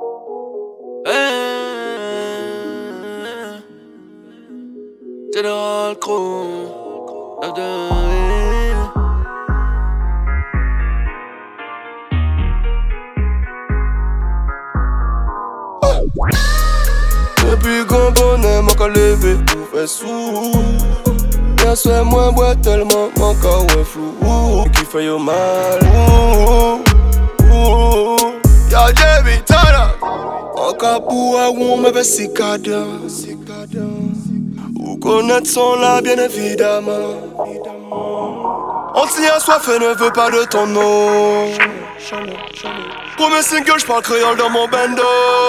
Général Cro, depuis qu'on bonnet, mon cas levé pour faire sous. Bien sûr, moi, bois tellement, mon cas ouais flou. Qui fait yo mal. Y'a Jamie Tada. Mon cas pour on me fait si cadence. Ou connaître son là, bien évidemment. On s'y a soif et ne veut pas de ton nom. Premier single, j'parle créole dans mon bando.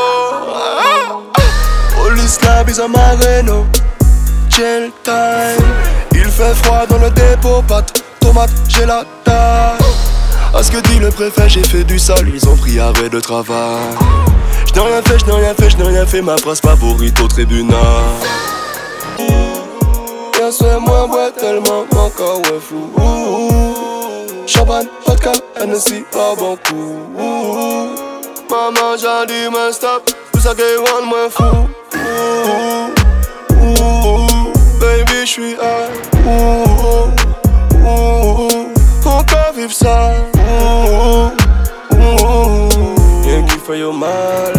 Police la bise à Mareno. Chill time. Il fait froid dans le dépôt. Pâte, tomate, j'ai la taille. À ce que dit le préfet, j'ai fait du sale. Ils ont pris arrêt de travail. J'n'ai rien fait, j'n'ai rien fait, j'n'ai rien fait. Ma phrase favorite au tribunal. Bien sûr, moi, bois tellement, mon corps est flou. Champagne, vodka, Hennessy, pas bon coup. Maman, j'ai dit, mais stop, tout ça qui rend moi fou. Baby, j'suis high. On peut vivre ça. Rien qui fait yo mal.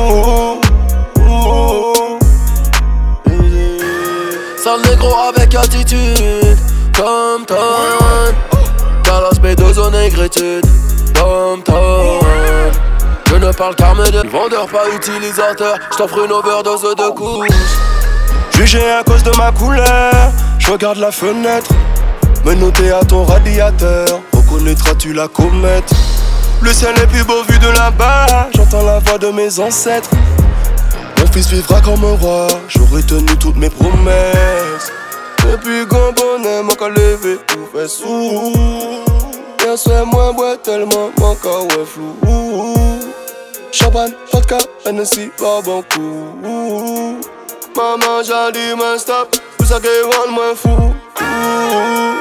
Sale négro avec attitude, Tom Tom. Dallas Meadows négritude, Tom Tom. Je ne parle qu'arme de vendeur, pas utilisateur. J't'offre une overdose de couches. Jugé à cause de ma couleur, je regarde la fenêtre. Me noter à ton radiateur, reconnaîtras-tu la comète? Le ciel est plus beau vu de là-bas, j'entends la voix de mes ancêtres. Mon fils vivra comme un roi, j'aurai tenu toutes mes promesses. Depuis qu'on bonnet, mon corps levé pour faire sous. Bien sûr, moi, bois tellement, mon corps est flou. Champagne, vodka, Hennessy, pas bon coup. Maman, j'ai dit, mais stop, tout ça qui rend moi fou.